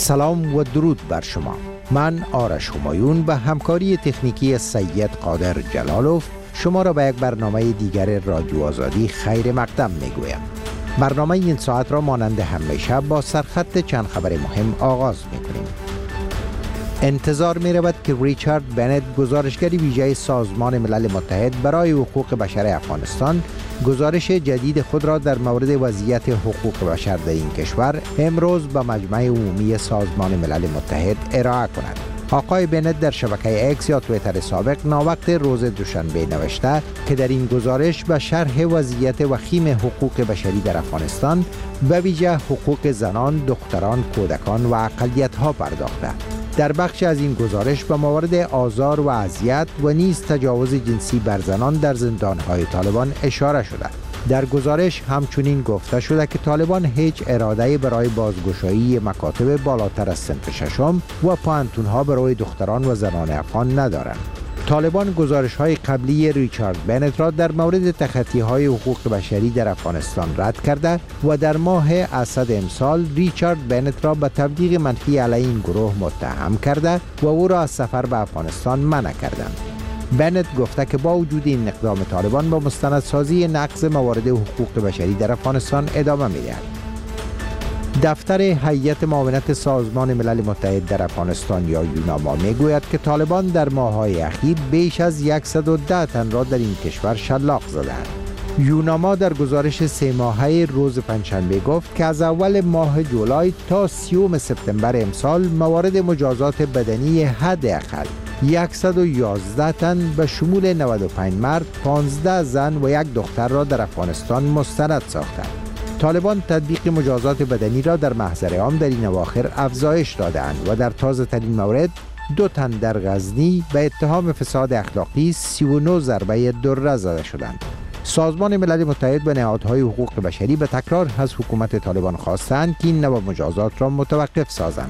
سلام و درود بر شما. من آرش همایون به همکاری تکنیکی سید قادر جلالوف شما را به یک برنامه دیگر رادیو آزادی خیر مقدم میگویم. برنامه این ساعت را مانند همیشه با سرخط چند خبر مهم آغاز میکنیم. انتظار می رود که ریچارد بنت، گزارشگر ویژه سازمان ملل متحد برای حقوق بشر افغانستان، گزارش جدید خود را در مورد وضعیت حقوق بشر در این کشور امروز به مجمع عمومی سازمان ملل متحد ارائه کند. آقای بنت در شبکه اکس یا توییتر سابق ناوقت روز دوشنبه نوشته که در این گزارش به شرح وضعیت وخیم حقوق بشری در افغانستان به ویژه حقوق زنان، دختران، کودکان و اقلیت‌ها پرداخته. در بخش از این گزارش به موارد آزار و اذیت و نیز تجاوز جنسی بر زنان در زندان‌های طالبان اشاره شده. در گزارش همچنین گفته شده که طالبان هیچ اراده برای بازگشایی مکاتب بالاتر از صنف ششم و پوهنتون‌ها برای دختران و زنان افغان ندارند. طالبان گزارش‌های قبلی ریچارد بنت را در مورد تخطی‌های حقوق بشری در افغانستان رد کرده و در ماه اسد امسال ریچارد بنت را به تبلیغ منفی علیه این گروه متهم کرده و او را از سفر به افغانستان منع کردند. بنت گفته که با وجود این اقدام طالبان با مستندسازی نقض موارد حقوق بشری در افغانستان ادامه می‌دهد. دفتر هیئت معاونت سازمان ملل متحد در افغانستان یا یوناما میگوید که طالبان در ماه‌های اخیر بیش از 110 تن را در این کشور شلاق زدند. یوناما در گزارش 3 ماهه روز پنجشنبه گفت که از اول ماه جولای تا 30 سپتامبر امسال موارد مجازات بدنی حداقل 111 تن به شمول 95 مرد، 15 زن و 1 دختر را در افغانستان مستند ساختند. طالبان تطبیق مجازات بدنی را در محضر عام در این اواخر افزایش دادند و در تازه ترین مورد 2 تن در غزنی به اتهام فساد اخلاقی 39 ضربه دره زده شدند. سازمان ملل متحد به نهادهای حقوق بشری به تکرار از حکومت طالبان خواستند که این نوع مجازات را متوقف سازند.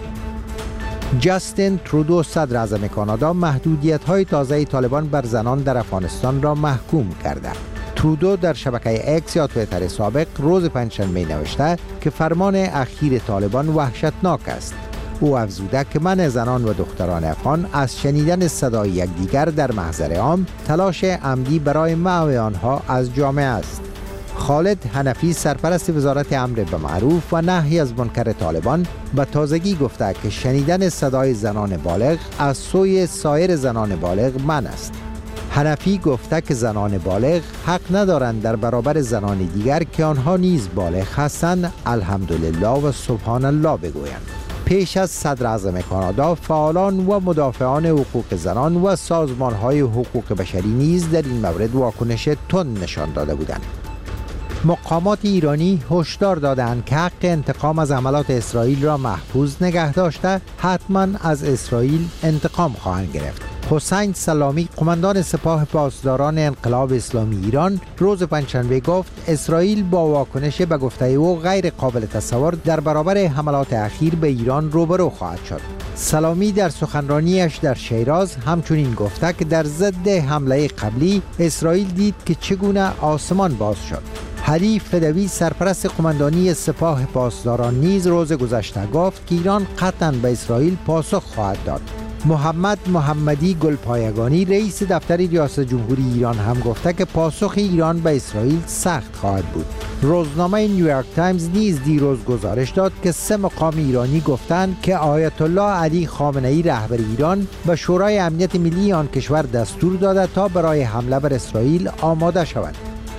جاستین ترودو، صدر اعظم کانادا، محدودیت‌های تازه طالبان بر زنان در افغانستان را محکوم کرده. ترودو در شبکه اکس یا توییتر سابق روز پنجشنبه نوشته که فرمان اخیر طالبان وحشتناک است. او افزوده که منع زنان و دختران افغان از شنیدن صدای یکدیگر در محضر عام تلاش عمدی برای محو آنها از جامعه است. خالد حنفی، سرپرست وزارت امر بالمعروف و نهی از منکر طالبان، به تازگی گفته که شنیدن صدای زنان بالغ از سوی سایر زنان بالغ منع است. حنفی گفته که زنان بالغ حق ندارند در برابر زنان دیگر که آنها نیز بالغ هستند الحمدلله و سبحان الله بگویند. پیش از صدر اعظم کانادا، فعالان و مدافعان حقوق زنان و سازمان‌های حقوق بشری نیز در این مورد واکنش تند نشان داده بودند. مقامات ایرانی هشدار دادند که حق انتقام از حملات اسرائیل را محفوظ نگه داشته حتما از اسرائیل انتقام خواهند گرفت. حسین سلامی، قماندان سپاه پاسداران انقلاب اسلامی ایران، روز پنجشنبه گفت اسرائیل با واکنش به گفته او غیر قابل تصور در برابر حملات اخیر به ایران روبرو خواهد شد. سلامی در سخنرانیش در شیراز همچنین گفته که در ضد حمله قبلی اسرائیل دید که چگونه آسمان باز شد. هری فدوی، سرپرست قماندانی سپاه پاسداران، نیز روز گذشته گفت که ایران قطعاً به اسرائیل پاسخ خواهد داد. محمد محمدی گلپایگانی، رئیس دفتر ریاست جمهوری ایران، هم گفته که پاسخ ایران به اسرائیل سخت خواهد بود. روزنامه نیویورک تایمز نیز دیروز گزارش داد که 3 مقام ایرانی گفتند که آیت الله علی خامنه‌ای رهبر ایران به شورای امنیت ملی آن کشور دستور داده تا برای حمله بر اسرائیل آماده شود.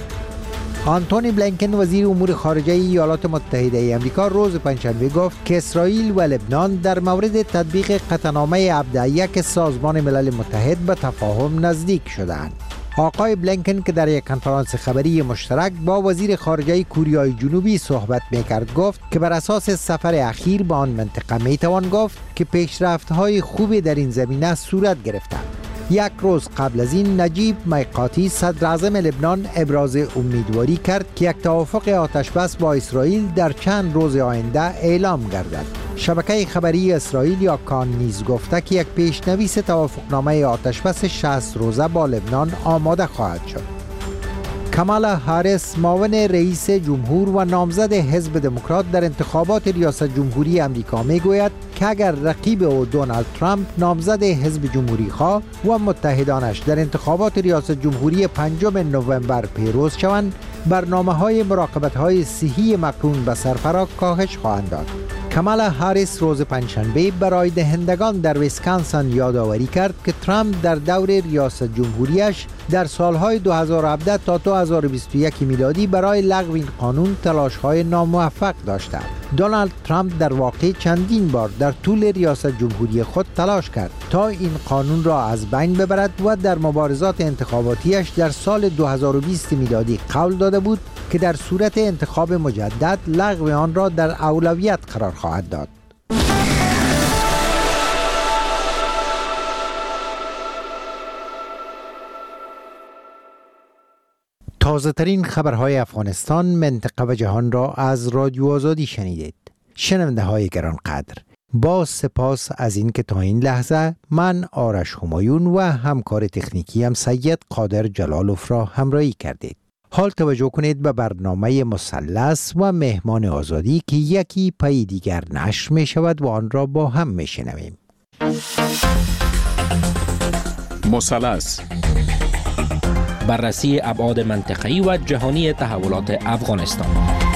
آنتونی بلینکن، وزیر امور خارجه ایالات متحده آمریکا، روز پنجشنبه گفت که اسرائیل و لبنان در مورد تطبیق قطعنامه ابداعیه سازمان ملل متحد به تفاهم نزدیک شدند. آقای بلینکن که در یک کنفرانس خبری مشترک با وزیر خارجه کوریای جنوبی صحبت می‌کرد گفت که بر اساس سفر اخیر به آن منطقه می‌توان گفت که پیشرفت‌های خوبی در این زمینه صورت گرفته. 1 روز قبل از این نجیب میقاتی، صدر اعظم لبنان، ابراز امیدواری کرد که یک توافق آتشبس با اسرائیل در چند روز آینده اعلام گردد. شبکه خبری اسرائیل یا کان نیز گفته که یک پیشنویس توافقنامه آتشبس 60 روزه با لبنان آماده خواهد شد. کامالا هاریس معاون رئیس جمهور و نامزد حزب دموکرات در انتخابات ریاست جمهوری امریکا میگوید که اگر رقیب او دونالد ترامپ نامزد حزب جمهوری خواه و متحدانش در انتخابات ریاست جمهوری 5 نوامبر پیروز شوند، برنامه‌های مراقبت‌های صحی مقرون به سرفراز کاهش خواهند داد. کامالا هاریس روز پنجشنبه برای دهندگان در ویسکانسن یادآوری کرد که ترامپ در دور ریاست جمهوریش در سالهای 2017 تا 2021 میلادی برای لغو این قانون تلاش‌های ناموفق داشته. دونالد ترامپ در واقع چندین بار در طول ریاست جمهوری خود تلاش کرد تا این قانون را از بین ببرد و در مبارزات انتخاباتیش در سال 2020 میلادی قول داده بود که در صورت انتخاب مجدد لغو آن را در اولویت قرار خواهد داد. تازه ترین خبرهای افغانستان، منطقه و جهان را از رادیو آزادی شنیدید. شنونده های گرانقدر، با سپاس از این که تا این لحظه من آرش همایون و همکار تکنیکی هم سید قادر جلالوف را همراهی کردید. حال توجه کنید به برنامه مثلث و مهمان آزادی که یکی پای دیگر نشر می شود و آن را با هم می شنویم. مثلث، بررسی ابعاد منطقه‌ای و جهانی تحولات افغانستان.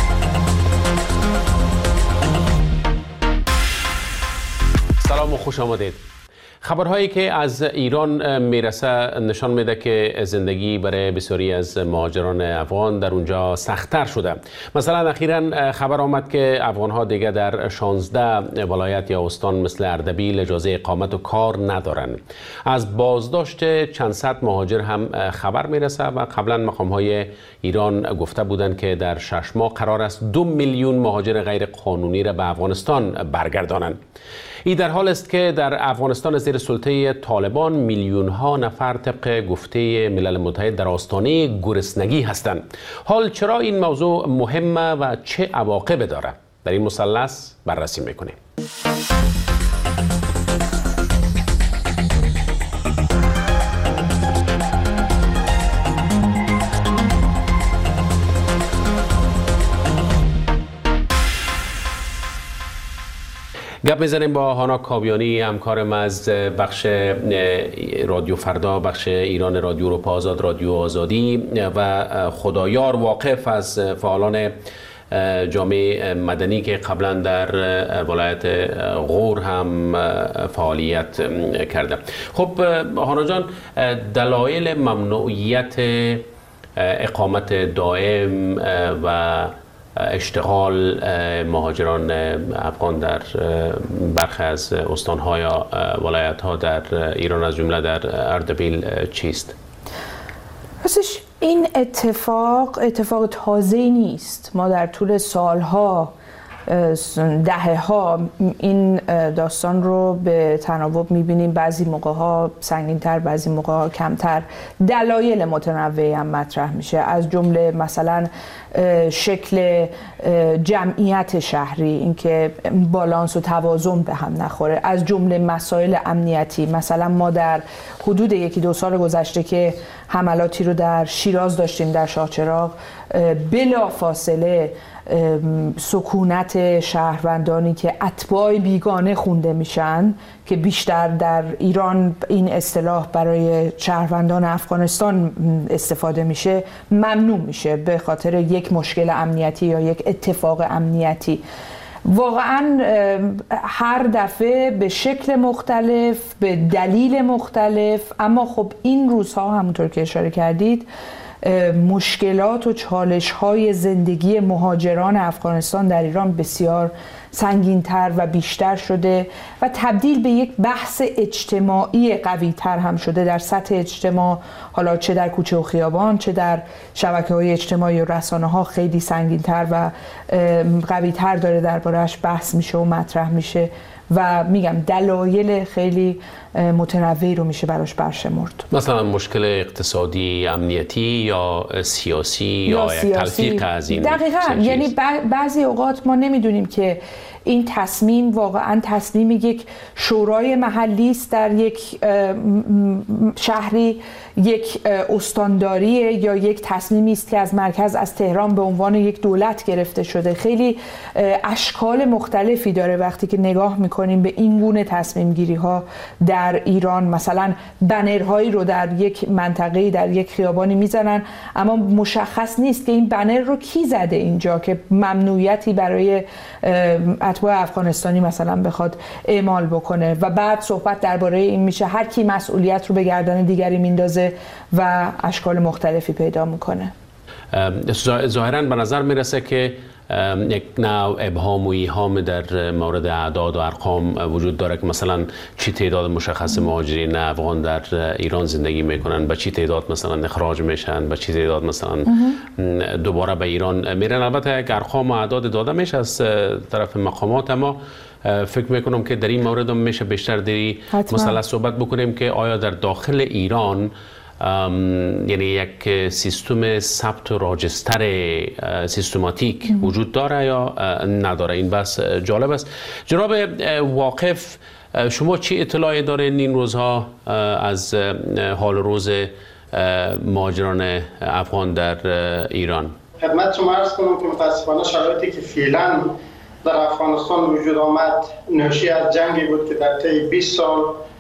سلام و خوش آمدید. خبرهایی که از ایران میرسه نشان میده که زندگی برای بسیاری از مهاجران افغان در اونجا سخت‌تر شده. مثلا اخیراً خبر آمد که افغان‌ها دیگه در 16 ولایت یا استان مثل اردبیل اجازه اقامت و کار ندارن. از بازداشت چند صد مهاجر هم خبر میرسه و قبلا مقام‌های ایران گفته بودند که در 6 ماه قرار است 2 میلیون مهاجر غیر قانونی را به افغانستان برگردانند. این در حال است که در افغانستان زیر سلطه طالبان میلیون ها نفر طبق گفته ملل متحد در آستانه گرسنگی هستند. حال چرا این موضوع مهمه و چه عواقب داره؟ در این مثلث بررسی میکنیم. گپ میزنیم با هانا کاویانی، همکارم از بخش رادیو فردا، بخش ایران رادیو اروپا آزاد، رادیو آزادی و خدایار واقف از فعالان جامعه مدنی که قبلا در ولایت غور هم فعالیت کرده. خب هانا جان، دلایل ممنوعیت اقامت دائم و اشتغال مهاجران افغان در برخی از استان‌ها یا ولایت‌ها در ایران از جمله در اردبیل چیست؟ راستش این اتفاق تازه‌ای نیست. ما در طول سالها، دهه‌ها این داستان رو به تناوب می‌بینیم. بعضی موقع‌ها سنگین‌تر، بعضی موقع‌ها کمتر. دلایل متنوعی هم مطرح میشه، از جمله مثلا شکل جمعیت شهری، اینکه بالانس و توازن به هم نخوره، از جمله مسائل امنیتی. مثلا ما در حدود 1-2 سال گذشته که حملاتی رو در شیراز داشتیم، در شاهچراغ، بلافاصله سکونت شهروندانی که اتباع بیگانه خونده میشن، که بیشتر در ایران این اصطلاح برای شهروندان افغانستان استفاده میشه، ممنوع میشه به خاطر یک مشکل امنیتی یا یک اتفاق امنیتی. واقعا هر دفعه به شکل مختلف، به دلیل مختلف، اما خب این روزها همونطور که اشاره کردید مشکلات و چالش‌های زندگی مهاجران افغانستان در ایران بسیار سنگین‌تر و بیشتر شده و تبدیل به یک بحث اجتماعی قوی‌تر هم شده در سطح اجتماع، حالا چه در کوچه و خیابان، چه در شبکه‌های اجتماعی و رسانه‌ها خیلی سنگین‌تر و قوی‌تر داره درباره‌اش بحث میشه و مطرح میشه و میگم دلایل خیلی متنوعی رو میشه براش برشمرد. مثلا مشکل اقتصادی، امنیتی یا سیاسی یا تلفیق از این. دقیقاً، یعنی بعضی اوقات ما نمیدونیم که این تصمیم واقعا تصمیم یک شورای محلی است در یک شهری، یک استانداریه، یا یک تصمیمی است که از مرکز، از تهران به عنوان یک دولت گرفته شده. خیلی اشکال مختلفی داره وقتی که نگاه میکنیم به این گونه تصمیم گیری ها در ایران. مثلا بنرهایی رو در یک منطقه‌ای، در یک خیابانی میزنن، اما مشخص نیست که این بنر رو کی زده اینجا که ممنوعیتی برای اتباع افغانستانی مثلا بخواد اعمال بکنه، و بعد صحبت درباره این میشه هر کی مسئولیت رو به گردن دیگری میندازه و اشکال مختلفی پیدا میکنه. ظاهراً به نظر میرسه که یک نوع ابهام و ایهام در مورد اعداد و ارقام وجود داره که مثلا چی تعداد مشخص مهاجرین افغان در ایران زندگی میکنن، با چی تعداد مثلا اخراج میشن، با چی تعداد مثلا دوباره به ایران میرن. البته یک ارقام و اعداد داده میشه از طرف مقامات، اما فکر میکنم که در این مورد هم میشه بیشتر دری مثلا صحبت بکنیم که آیا در داخل ایران یعنی یک سیستم ثبت و راجستر سیستماتیک وجود داره یا نداره. این بس جالب است. جناب واقف، شما چی اطلاعی دارین این روزها از حال روز مهاجران افغان در ایران؟ خدمت شما عرض کنم که متاسفانه شرایطی که فعلا در افغانستان وجود آمد ناشی از جنگی بود که در طی 20 سال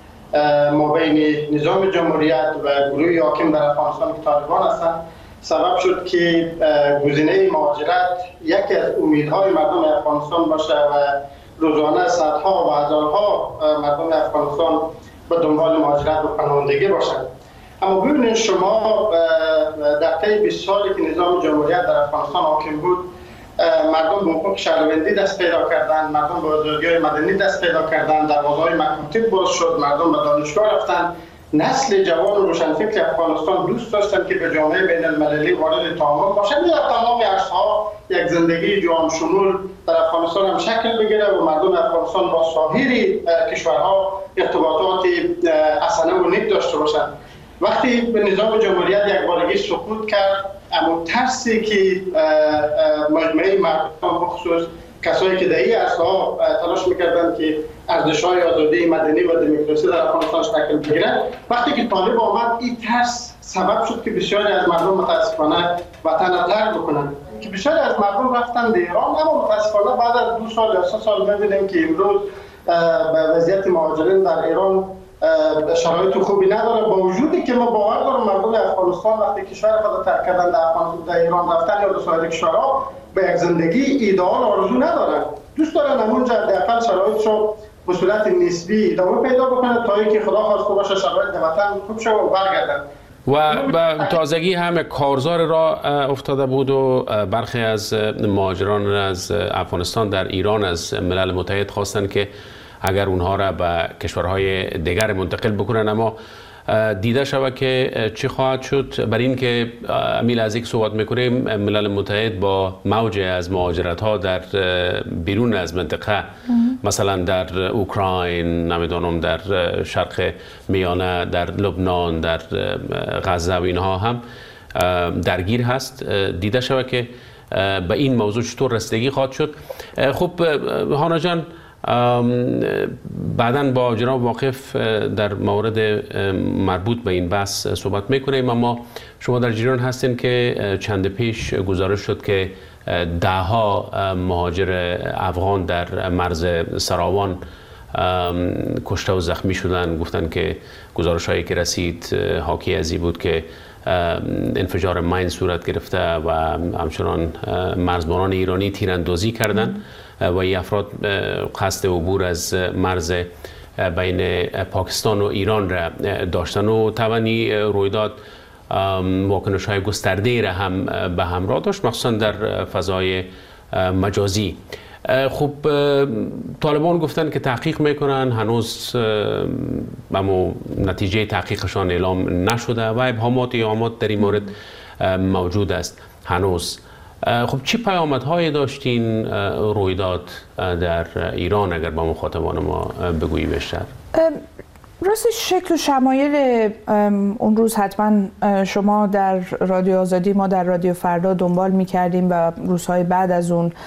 مابین نظام جمهوریت و گروه حاکم در افغانستان که طالبان هستند سبب شد که گزینه مهاجرت یکی از امیدهای مردم افغانستان باشه و روزانه صدها و هزارها مردم افغانستان به دنبال مهاجرت و پناهندگی باشند. اما ببینید شما در طی 20 سالی که نظام جمهوریت در افغانستان حاکم بود، مردم به حقوق شهروندی دست پیدا کردند، مردم به آزادی‌های مدنی دست پیدا کردند، دروازه‌های مکاتب باز شد، مردم به دانشگاه رفتند. نسل جوان و روشنفکر افغانستان دوست داشتند که به جامعه بین المللی وارد تعامل باشند، در تمام عرصه‌ها یک زندگی جهان شمول در افغانستان هم شکل بگیره و مردم افغانستان با سایر کشورها ارتباطات حسنه و نیک داشته باشند. وقتی به نظام جمهوریت یک بارگی سقوط کرد، اما ترسی که مجموعه مردم بخصوص کسایی که در این عرصه‌ها تلاش می‌کردند که ارزش‌های آزادی مدنی و دموکراسی در افغانستان شکل بگیرد، وقتی که طالب آمد این ترس سبب شد که بسیاری از مردم متاسفانه وطن را ترک بکنند، که بسیاری از مردم رفتند ایران. اما متاسفانه بعد از 2 سال یا 3 سال می‌بینیم که امروز وضعیت مهاجرین در ایران شرایط خوبی نداره، با وجودی که ما باور دارم مردم افغانستان وقتی کشور خود ترک کردن در ایران رفتن یا در سایر کشورها به یک زندگی ایدئال آرزو ندارن، دوست دارن همونجا حداقل شرایط رو به صورت نسبی ادامه پیدا بکنه تا اینکه خدا خواسته باشه شرایط در وطن خوب شه و برگردن. و تازگی هم کارزار را افتاده بود و برخی از مهاجران از افغانستان در ایران از ملل متحد خواستند که اگر اونها را به کشورهای دیگر منتقل بکنن، اما دیده شود که چی خواهد شد. بر این که امیل از یک صحبت میکنیم، ملل متحد با موج از مهاجرت ها در بیرون از منطقه مثلا در اوکراین، نمیدونم در شرق میانه، در لبنان، در غزه و اینها هم درگیر هست. دیده شود که به این موضوع چطور رسیدگی خواهد شد. خب هانا جان، بعداً با جناب واقف در مورد مربوط به این بحث صحبت میکنیم، اما شما در جریان هستین که چند پیش گزارش شد که 10 مهاجر افغان در مرز سراوان کشته و زخمی شدن. گفتن که گزارش هایی که رسید حاکی از این بود که انفجار ماین صورت گرفته و همچنان مرزبانان ایرانی تیراندازی کردند و این افراد قصد عبور از مرز بین پاکستان و ایران را داشتن و توانی رویداد واکنش های گسترده را هم به همراه داشت، مخصوصا در فضای مجازی. خب طالبان گفتن که تحقیق میکنن، هنوز اما نتیجه تحقیقشان اعلام نشده و ابهامات در این مورد موجود است هنوز. خب چی پیامدهایی داشتین رویداد در ایران، اگر با مخاطبان ما بگویی بیشتر؟ راستش شکل و شمایل اون روز حتما شما در رادیو آزادی، ما در رادیو فردا دنبال می‌کردیم و روزهای بعد از اون